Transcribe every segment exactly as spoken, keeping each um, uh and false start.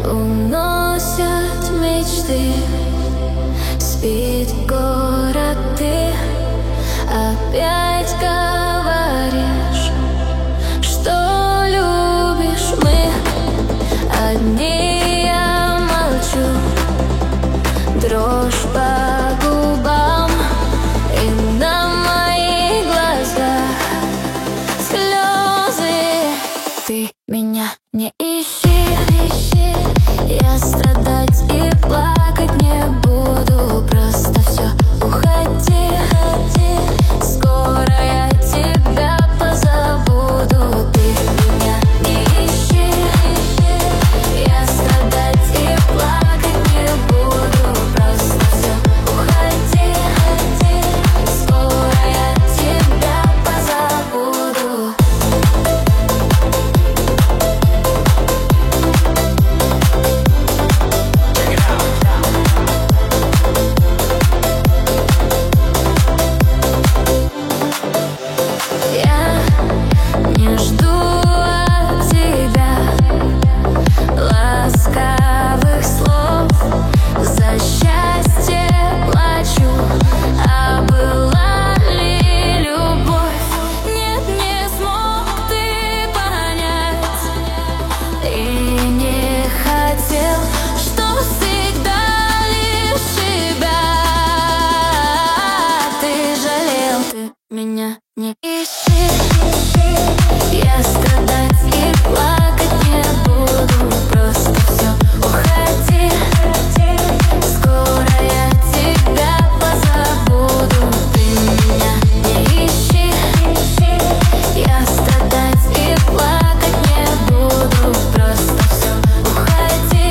уносят мечты. Спит город, ты опять говоришь, что любишь. Мы одни, я молчу, дрожь по губам, и на моих глазах слезы. Ты меня не ищи, ищи. Я страдать и плакать не буду, просто все уходи, уходи. Скоро я тебя позабуду. Ты меня не ищи, ищи. Я страдать и плакать не буду, просто все уходи, уходи. Скоро я тебя позабуду. Меня не ищи, я страдать и плакать не буду, просто все уходи, скоро я тебя позабуду. Ты меня не ищи, я страдать и плакать не буду, просто все уходи,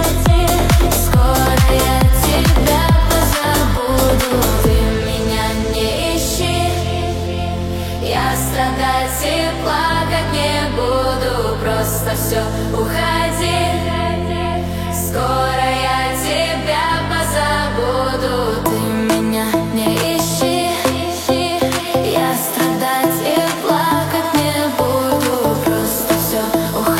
скоро я тебя позабуду. Ты меня не ищи, я страдать и плакать не буду, просто все уходи, скоро я тебя позабуду. Ты меня не ищи, я страдать и плакать не буду, просто все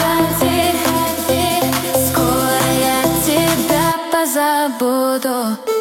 уходи, скоро я тебя позабуду.